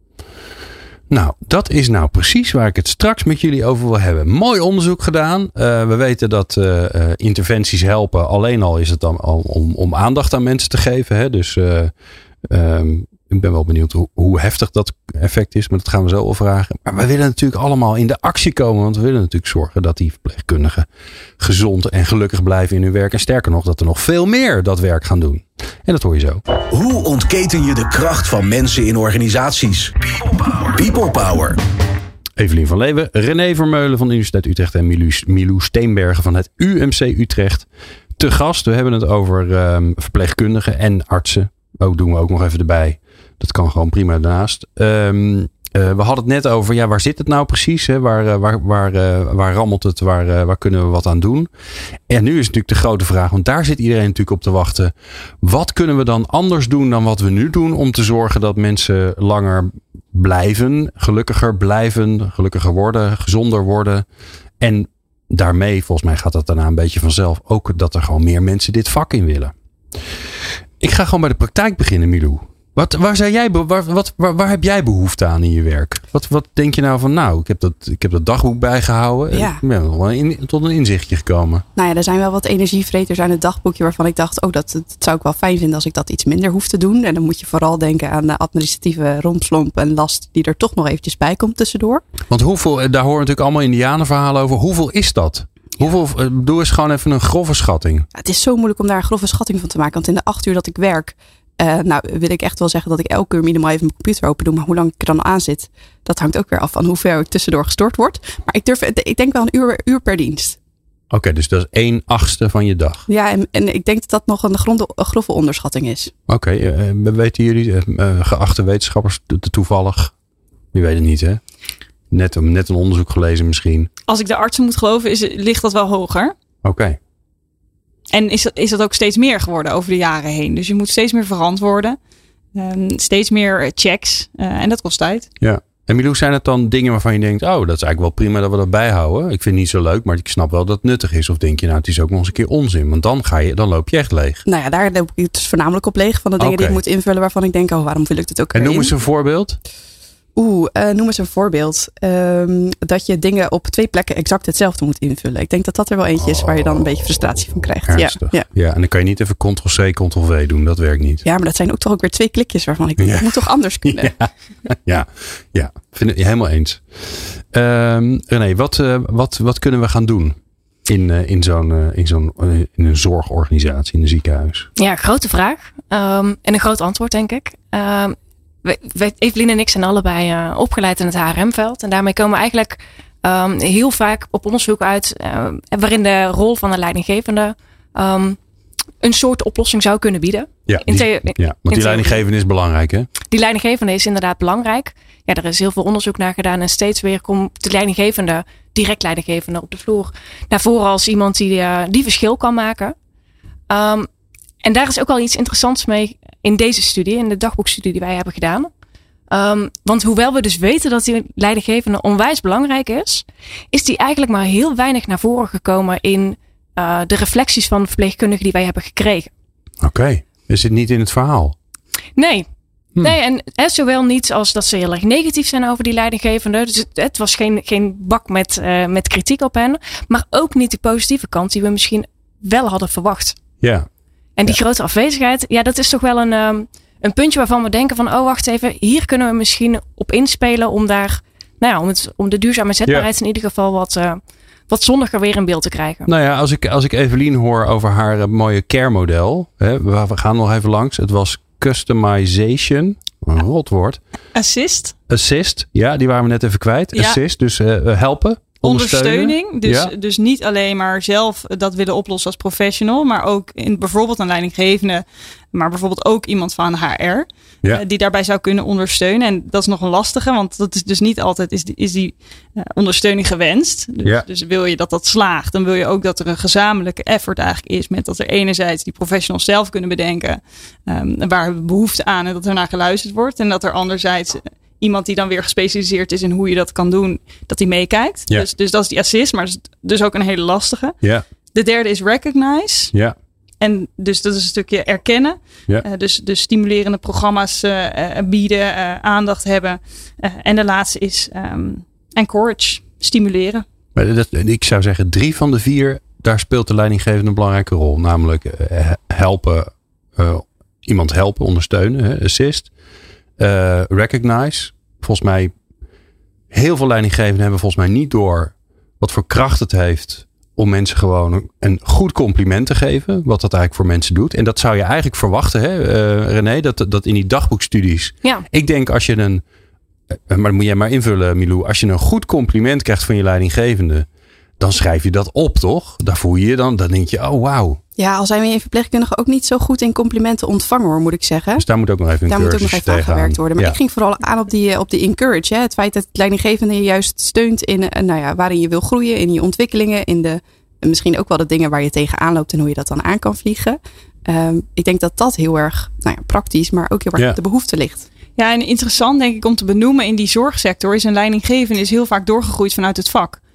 Nou, dat is nou precies waar ik het straks met jullie over wil hebben. Mooi onderzoek gedaan. We weten dat interventies helpen. Alleen al is het dan om aandacht aan mensen te geven. Hè? Dus ik ben wel benieuwd hoe heftig dat effect is. Maar dat gaan we zo vragen. Maar we willen natuurlijk allemaal in de actie komen. Want we willen natuurlijk zorgen dat die verpleegkundigen gezond en gelukkig blijven in hun werk. En sterker nog, dat er nog veel meer dat werk gaan doen. En dat hoor je zo. Hoe ontketen je de kracht van mensen in organisaties? People Power. Evelien van Leeuwen, René Vermeulen van de Universiteit Utrecht en Milou Steenbergen van het UMC Utrecht. Te gast, we hebben het over verpleegkundigen en artsen. Doen we ook nog even erbij. Dat kan gewoon prima daarnaast. We hadden het net over, waar zit het nou precies? Hè? Waar rammelt het? Waar kunnen we wat aan doen? En nu is natuurlijk de grote vraag, want daar zit iedereen natuurlijk op te wachten. Wat kunnen we dan anders doen dan wat we nu doen om te zorgen dat mensen langer blijven, gelukkiger worden, gezonder worden. En daarmee, volgens mij gaat dat daarna een beetje vanzelf, ook dat er gewoon meer mensen dit vak in willen. Ik ga gewoon bij de praktijk beginnen, Milou. Waar heb jij behoefte aan in je werk? Wat denk je nou van, ik heb dat dagboek bijgehouden. Ja. En ik ben wel tot een inzichtje gekomen. Nou ja, er zijn wel wat energievreters aan het dagboekje waarvan ik dacht, dat zou ik wel fijn vinden als ik dat iets minder hoef te doen. En dan moet je vooral denken aan de administratieve rompslomp en last die er toch nog eventjes bij komt tussendoor. Want hoeveel, daar horen natuurlijk allemaal indianenverhalen over. Hoeveel is dat? Doe eens gewoon even een grove schatting. Ja, het is zo moeilijk om daar een grove schatting van te maken. Want in de 8 uur dat ik werk, wil ik echt wel zeggen dat ik elke uur minimaal even mijn computer open doe. Maar hoe lang ik er dan aan zit, dat hangt ook weer af van hoe ver ik tussendoor gestoord word. Maar ik denk wel een uur per dienst. Oké, dus dat is 1/8 van je dag. Ja, en ik denk dat dat nog een grove onderschatting is. Oké, weten jullie, geachte wetenschappers, toevallig? Je weet het niet, hè? Net een onderzoek gelezen misschien. Als ik de artsen moet geloven, ligt dat wel hoger. Oké. En is dat ook steeds meer geworden over de jaren heen. Dus je moet steeds meer verantwoorden. Steeds meer checks. En dat kost tijd. Ja. En Milou, zijn het dan dingen waarvan je denkt, dat is eigenlijk wel prima dat we dat bijhouden. Ik vind het niet zo leuk, maar ik snap wel dat het nuttig is. Of denk je, het is ook nog eens een keer onzin. Want dan loop je echt leeg. Nou ja, daar loop ik het dus voornamelijk op leeg. Van de dingen die ik moet invullen waarvan ik denk, waarom vul ik dit ook weer in? En noem eens een voorbeeld. Noem eens een voorbeeld. Dat je dingen op 2 plekken exact hetzelfde moet invullen. Ik denk dat dat er wel eentje is waar je dan een beetje frustratie van krijgt. Ja, en dan kan je niet even Ctrl-C, Ctrl-V doen. Dat werkt niet. Ja, maar dat zijn ook toch ook weer 2 klikjes waarvan ik denk, dat moet toch anders kunnen. Ja. Vind ik helemaal eens. René, wat kunnen we gaan doen in een zorgorganisatie, in een ziekenhuis? Ja, grote vraag. En een groot antwoord, denk ik. Evelien en ik zijn allebei opgeleid in het HRM-veld. En daarmee komen we eigenlijk heel vaak op onderzoek uit waarin de rol van de leidinggevende een soort oplossing zou kunnen bieden. Ja, want die leidinggevende is belangrijk, hè? Die leidinggevende is inderdaad belangrijk. Ja, er is heel veel onderzoek naar gedaan en steeds weer komt de leidinggevende, direct leidinggevende op de vloer, naar voren als iemand die verschil kan maken. En daar is ook wel iets interessants mee in deze studie, in de dagboekstudie die wij hebben gedaan. Want hoewel we dus weten dat die leidinggevende onwijs belangrijk is die eigenlijk maar heel weinig naar voren gekomen in de reflecties van de verpleegkundigen die wij hebben gekregen. Oké. Is het niet in het verhaal? Nee. Nee, en zowel niet als dat ze heel erg negatief zijn over die leidinggevende. Dus het was geen bak met kritiek op hen. Maar ook niet de positieve kant die we misschien wel hadden verwacht. Ja. En die grote afwezigheid, dat is toch wel een puntje waarvan we denken van, wacht even, hier kunnen we misschien op inspelen om daar, om de duurzame zetbaarheid in ieder geval wat zonniger weer in beeld te krijgen. Nou ja, als ik Evelien hoor over haar mooie care model, we gaan nog even langs. Het was customization, een rotwoord. Assist, ja, die waren we net even kwijt. Ja. Assist, dus helpen. Ondersteuning. Dus niet alleen maar zelf dat willen oplossen als professional. Maar ook in bijvoorbeeld een leidinggevende. Maar bijvoorbeeld ook iemand van HR. Ja. Die daarbij zou kunnen ondersteunen. En dat is nog een lastige. Want dat is dus niet altijd is die ondersteuning gewenst. Dus wil je dat slaagt. Dan wil je ook dat er een gezamenlijke effort eigenlijk is. Met dat er enerzijds die professionals zelf kunnen bedenken. Waar hebben we behoefte aan. En dat er naar geluisterd wordt. En dat er anderzijds iemand die dan weer gespecialiseerd is in hoe je dat kan doen, dat die meekijkt. Ja. Dus dat is die assist, maar dus ook een hele lastige. Ja. De derde is recognize. Ja. En dus dat is een stukje erkennen. Ja. Dus stimulerende programma's bieden, aandacht hebben. En de laatste is encourage, stimuleren. Maar ik zou zeggen 3 van de 4, daar speelt de leidinggevende een belangrijke rol. Namelijk iemand helpen, ondersteunen, assist. Recognize. Volgens mij, heel veel leidinggevenden hebben volgens mij niet door wat voor kracht het heeft om mensen gewoon een goed compliment te geven. Wat dat eigenlijk voor mensen doet. En dat zou je eigenlijk verwachten, hè, René, dat in die dagboekstudies. Ja. Ik denk als je maar dat moet jij maar invullen, Milou. Als je een goed compliment krijgt van je leidinggevende, dan schrijf je dat op, toch? Daar voel je dan denk je, oh wauw. Ja, al zijn we in verpleegkundigen ook niet zo goed in complimenten ontvangen, hoor, moet ik zeggen. Dus daar moet ook nog even aan gewerkt worden. Maar ik ging vooral aan op die encourage. Hè? Het feit dat het leidinggevende je juist steunt in waarin je wil groeien, in je ontwikkelingen, in misschien ook wel de dingen waar je tegenaan loopt en hoe je dat dan aan kan vliegen. Ik denk dat dat heel erg praktisch, maar ook heel erg op de behoefte ligt. Ja, en interessant denk ik om te benoemen in die zorgsector is een leidinggevende is heel vaak doorgegroeid vanuit het vak.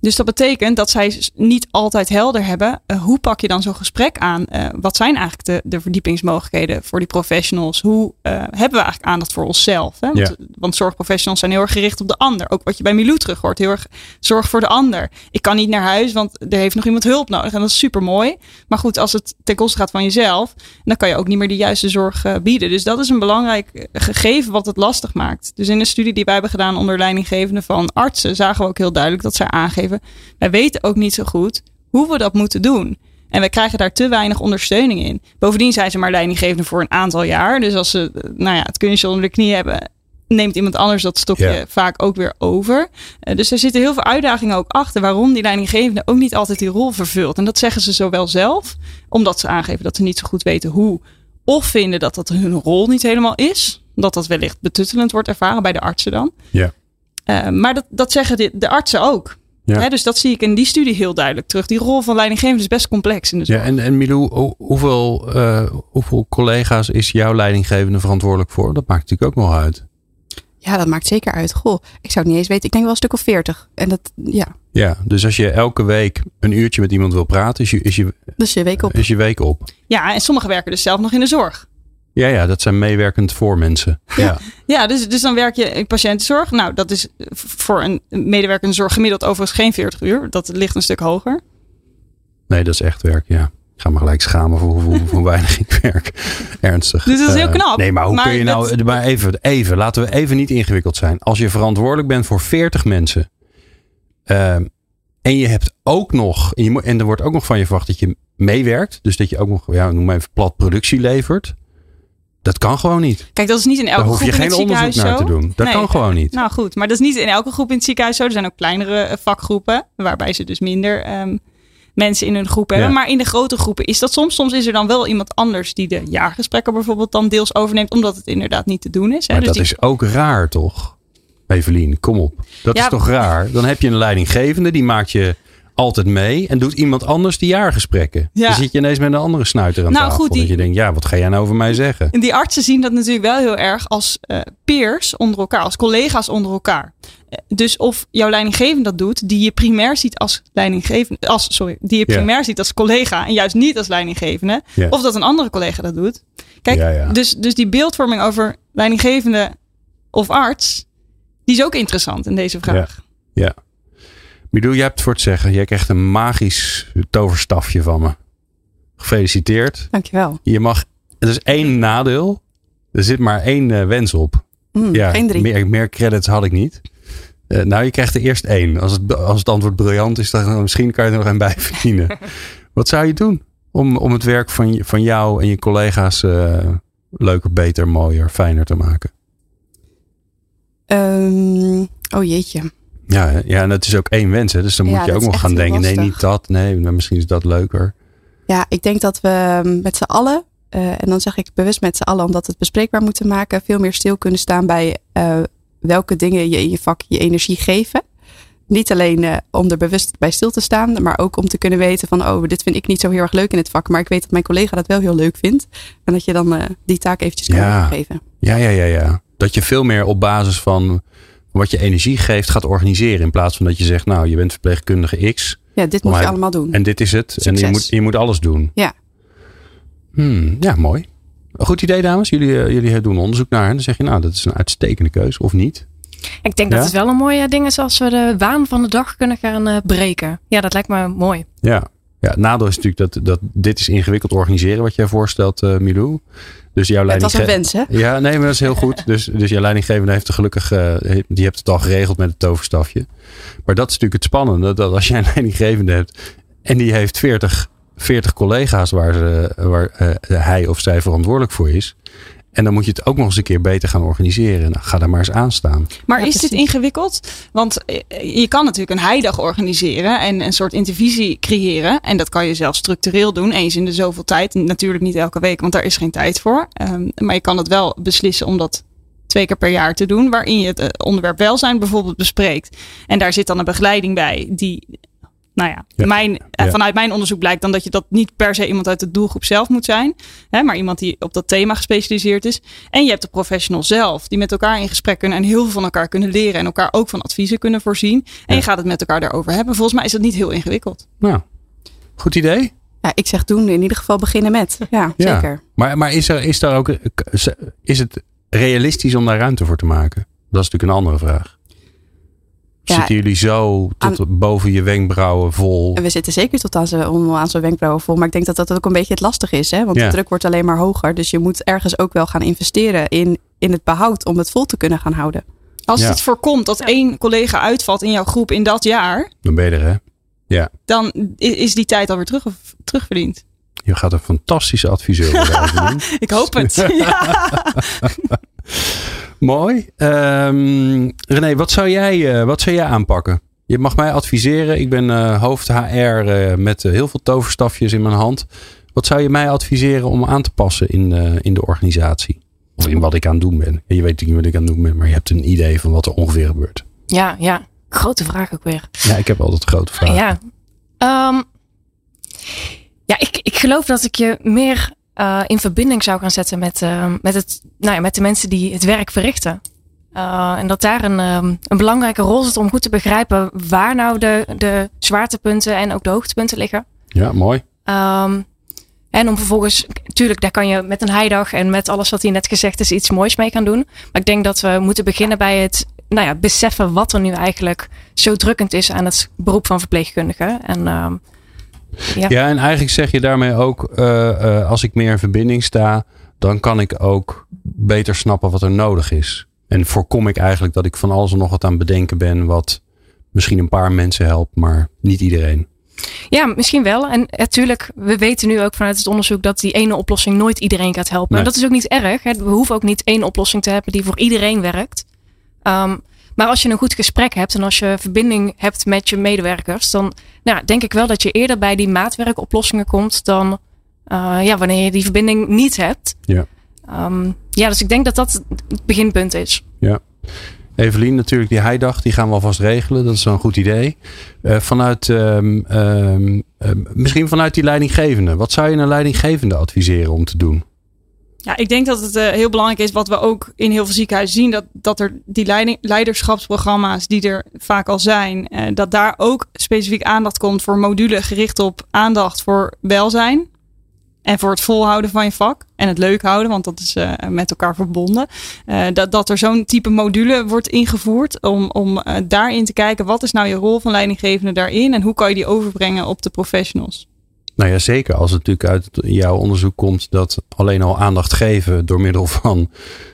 Dus dat betekent dat zij niet altijd helder hebben. Hoe pak je dan zo'n gesprek aan? Wat zijn eigenlijk de verdiepingsmogelijkheden voor die professionals? Hoe hebben we eigenlijk aandacht voor onszelf? Hè? Want zorgprofessionals zijn heel erg gericht op de ander. Ook wat je bij Milou terug hoort. Heel erg zorg voor de ander. Ik kan niet naar huis, want er heeft nog iemand hulp nodig. En dat is super mooi. Maar goed, als het ten koste gaat van jezelf, dan kan je ook niet meer de juiste zorg bieden. Dus dat is een belangrijk gegeven wat het lastig maakt. Dus in de studie die wij hebben gedaan onder leidinggevende van artsen, zagen we ook heel duidelijk dat zij aangeven, wij weten ook niet zo goed hoe we dat moeten doen. En wij krijgen daar te weinig ondersteuning in. Bovendien zijn ze maar leidinggevende voor een aantal jaar. Dus als ze het kunstje onder de knie hebben, neemt iemand anders dat stokje vaak ook weer over. Dus er zitten heel veel uitdagingen ook achter waarom die leidinggevende ook niet altijd die rol vervult. En dat zeggen ze zowel zelf, omdat ze aangeven dat ze niet zo goed weten hoe, of vinden dat dat hun rol niet helemaal is. Dat wellicht betuttelend wordt ervaren bij de artsen dan. Ja. Maar dat zeggen de artsen ook. Ja. Ja, dus dat zie ik in die studie heel duidelijk terug. Die rol van leidinggevende is best complex in de zorg. Ja, en Milou, hoeveel collega's is jouw leidinggevende verantwoordelijk voor? Dat maakt natuurlijk ook nog uit. Ja, dat maakt zeker uit. Goh, ik zou het niet eens weten. Ik denk wel een stuk of 40. En dat, ja. Ja, dus als je elke week een uurtje met iemand wil praten, is je week op. Ja, en sommigen werken dus zelf nog in de zorg. Ja, dat zijn meewerkend voor mensen. Ja, dus dan werk je in patiëntenzorg. Nou, dat is voor een medewerker in de zorg gemiddeld overigens geen 40 uur. Dat ligt een stuk hoger. Nee, dat is echt werk, ja. Ik ga me gelijk schamen voor hoe weinig ik werk. Ernstig. Dus dat is heel knap. Nee, maar hoe kun je nou... Maar even, laten we even niet ingewikkeld zijn. Als je verantwoordelijk bent voor 40 mensen. En je hebt ook nog... En er wordt ook nog van je verwacht dat je meewerkt. Dus dat je ook nog, noem maar even plat, productie levert. Dat kan gewoon niet. Kijk, dat is niet in elke groep in het ziekenhuis zo. Daar hoef je geen onderzoek naar te doen. Dat kan gewoon niet. Nou goed, maar dat is niet in elke groep in het ziekenhuis zo. Er zijn ook kleinere vakgroepen, waarbij ze dus minder mensen in hun groep hebben. Maar in de grote groepen is dat soms. Soms is er dan wel iemand anders die de jaargesprekken bijvoorbeeld dan deels overneemt, omdat het inderdaad niet te doen is. Hè? Maar dus dat is ook raar, toch? Evelien, kom op. Dat is toch raar? Dan heb je een leidinggevende, die maakt je altijd mee en doet iemand anders die jaargesprekken. Ja. Dan zit je ineens met een andere snuiter aan tafel. Goed, dat je denkt, wat ga jij nou over mij zeggen? En die artsen zien dat natuurlijk wel heel erg als peers onder elkaar, als collega's onder elkaar. Dus of jouw leidinggevende dat doet, die je primair ziet als primair ziet als collega en juist niet als leidinggevende. Ja. Of dat een andere collega dat doet. Kijk, Dus die beeldvorming over leidinggevende of arts, die is ook interessant in deze vraag. Ja. Milou, jij hebt het voor het zeggen. Jij krijgt een magisch toverstafje van me. Gefeliciteerd. Dankjewel. Het is 1 nadeel. Er zit maar 1 wens op. Geen 3. Meer credits had ik niet. Je krijgt er eerst 1. Als het antwoord briljant is, dan misschien kan je er nog een bij verdienen. Wat zou je doen om het werk van jou en je collega's leuker, beter, mooier, fijner te maken? Jeetje. Ja, en het is ook 1 wens. Hè? Dus dan moet je ook nog gaan denken. Nee, niet dat. Nee, maar misschien is dat leuker. Ja, ik denk dat we met z'n allen, en dan zeg ik bewust met z'n allen, omdat we het bespreekbaar moeten maken, veel meer stil kunnen staan bij welke dingen je in je vak je energie geven. Niet alleen om er bewust bij stil te staan, maar ook om te kunnen weten van, dit vind ik niet zo heel erg leuk in het vak, maar ik weet dat mijn collega dat wel heel leuk vindt. En dat je dan die taak eventjes kan geven. Ja. Dat je veel meer op basis van wat je energie geeft gaat organiseren. In plaats van dat je zegt, je bent verpleegkundige X. Ja, dit moet je allemaal doen. En dit is het. Succes. En je moet alles doen. Ja. Ja, mooi. Een goed idee, dames. Jullie doen onderzoek naar. En dan zeg je, dat is een uitstekende keuze. Of niet? Ik denk dat het wel een mooie ding is als we de waan van de dag kunnen gaan breken. Ja, dat lijkt me mooi. Ja, het nadeel is natuurlijk dat dit is ingewikkeld organiseren wat jij voorstelt, Milou. Dus jouw het was een wens, hè? Ja, nee, maar dat is heel goed. Dus jouw leidinggevende heeft er gelukkig, die hebt het al geregeld met het toverstafje. Maar dat is natuurlijk het spannende, dat als jij een leidinggevende hebt en die heeft 40 collega's waar hij of zij verantwoordelijk voor is. En dan moet je het ook nog eens een keer beter gaan organiseren. Nou, ga daar maar eens aan staan. Maar is dit ingewikkeld? Want je kan natuurlijk een heidag organiseren en een soort intervisie creëren. En dat kan je zelf structureel doen, eens in de zoveel tijd. Natuurlijk niet elke week, want daar is geen tijd voor. Maar je kan het wel beslissen om dat 2 keer per jaar te doen. Waarin je het onderwerp welzijn bijvoorbeeld bespreekt. En daar zit dan een begeleiding bij die Vanuit mijn onderzoek blijkt dan dat je dat niet per se iemand uit de doelgroep zelf moet zijn. Hè, maar iemand die op dat thema gespecialiseerd is. En je hebt de professional zelf. Die met elkaar in gesprek kunnen en heel veel van elkaar kunnen leren. En elkaar ook van adviezen kunnen voorzien. En je gaat het met elkaar daarover hebben. Volgens mij is dat niet heel ingewikkeld. Nou, goed idee. Ja, ik zeg doen. In ieder geval beginnen met. Ja, zeker. Maar is het realistisch om daar ruimte voor te maken? Dat is natuurlijk een andere vraag. Zitten jullie zo tot boven je wenkbrauwen vol? We zitten zeker tot aan zijn wenkbrauwen vol. Maar ik denk dat dat ook een beetje het lastige is. Hè? Want de druk wordt alleen maar hoger. Dus je moet ergens ook wel gaan investeren in het behoud om het vol te kunnen gaan houden. Als het voorkomt dat 1 collega uitvalt in jouw groep in dat jaar. Dan ben je er, hè? Ja. Dan is die tijd alweer terugverdiend. Je gaat een fantastische adviseur worden. Ik hoop het. Ja. Mooi. René, wat zou jij aanpakken? Je mag mij adviseren. Ik ben hoofd HR met heel veel toverstafjes in mijn hand. Wat zou je mij adviseren om aan te passen in de organisatie? Of in wat ik aan het doen ben? Je weet niet wat ik aan het doen ben, maar je hebt een idee van wat er ongeveer gebeurt. Ja. Grote vraag ook weer. Ja, ik heb altijd grote vragen. Ja. Ik geloof dat ik je meer in verbinding zou gaan zetten met de mensen die het werk verrichten. En dat daar een belangrijke rol zit om goed te begrijpen waar nou de zwaartepunten en ook de hoogtepunten liggen. Ja, mooi. En om vervolgens, natuurlijk, daar kan je met een heidag en met alles wat hier net gezegd is iets moois mee gaan doen. Maar ik denk dat we moeten beginnen bij het beseffen wat er nu eigenlijk zo drukkend is aan het beroep van verpleegkundigen. Ja, en eigenlijk zeg je daarmee ook, als ik meer in verbinding sta, dan kan ik ook beter snappen wat er nodig is. En voorkom ik eigenlijk dat ik van alles en nog wat aan het bedenken ben, wat misschien een paar mensen helpt, maar niet iedereen. Ja, misschien wel. En natuurlijk, we weten nu ook vanuit het onderzoek dat die ene oplossing nooit iedereen gaat helpen. Nee. En dat is ook niet erg. Hè? We hoeven ook niet 1 oplossing te hebben die voor iedereen werkt. Maar als je een goed gesprek hebt en als je verbinding hebt met je medewerkers, dan denk ik wel dat je eerder bij die maatwerkoplossingen komt dan wanneer je die verbinding niet hebt. Ja. Dus ik denk dat dat het beginpunt is. Ja. Evelien, natuurlijk die heidag, die gaan we alvast regelen. Dat is wel een goed idee. Misschien vanuit die leidinggevende. Wat zou je een leidinggevende adviseren om te doen? Ja, ik denk dat het heel belangrijk is wat we ook in heel veel ziekenhuizen zien. Dat er die leiderschapsprogramma's die er vaak al zijn. Dat daar ook specifiek aandacht komt voor modulen gericht op aandacht voor welzijn. En voor het volhouden van je vak. En het leuk houden, want dat is met elkaar verbonden. Dat er zo'n type module wordt ingevoerd. Om daarin te kijken, wat is nou je rol van leidinggevende daarin? En hoe kan je die overbrengen op de professionals? Nou ja, zeker als het natuurlijk uit jouw onderzoek komt dat alleen al aandacht geven door middel van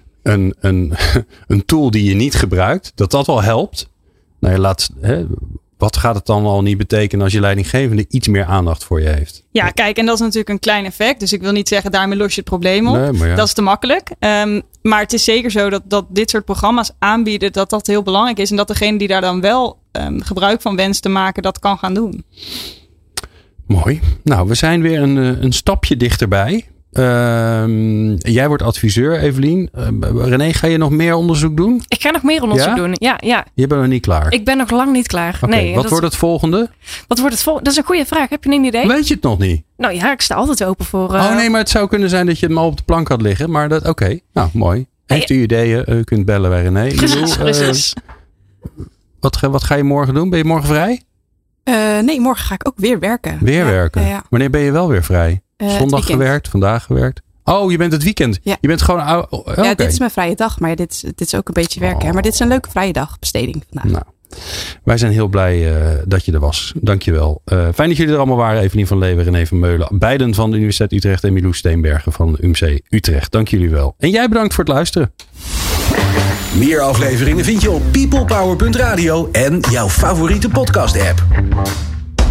een tool die je niet gebruikt, dat wel helpt. Nou ja, wat gaat het dan al niet betekenen als je leidinggevende iets meer aandacht voor je heeft? Ja, kijk, en dat is natuurlijk een klein effect. Dus ik wil niet zeggen, daarmee los je het probleem op. Nee, maar ja. Dat is te makkelijk. Maar het is zeker zo dat dit soort programma's aanbieden, dat heel belangrijk is. En dat degene die daar dan wel gebruik van wenst te maken, dat kan gaan doen. Mooi. Nou, we zijn weer een stapje dichterbij. Jij wordt adviseur, Evelien. René, ga je nog meer onderzoek doen? Ik ga nog meer onderzoek doen. Ja. Je bent nog niet klaar? Ik ben nog lang niet klaar. Okay, nee. Wat wordt het volgende? Dat is een goede vraag. Heb je een idee? Weet je het nog niet? Nou ja, ik sta altijd open voor... maar het zou kunnen zijn dat je het maar op de plank had liggen. Maar dat, oké. Nou, mooi. Heeft u ideeën? U kunt bellen bij René. Precies. Wat ga je morgen doen? Ben je morgen vrij? Nee, morgen ga ik ook weer werken. Weer werken? Ja. Wanneer ben je wel weer vrij? Zondag gewerkt, vandaag gewerkt. Oh, je bent het weekend. Ja. Je bent gewoon... Ja, dit is mijn vrije dag, maar dit is ook een beetje werken. Hè? Maar dit is een leuke vrije dagbesteding vandaag. Nou, wij zijn heel blij dat je er was. Dankjewel. Fijn dat jullie er allemaal waren. Evelien van Leeuwen, René van Meulen. Beiden van de Universiteit Utrecht en Milou Steenbergen van UMC Utrecht. Dank jullie wel. En jij bedankt voor het luisteren. Meer afleveringen vind je op peoplepower.radio en jouw favoriete podcast app.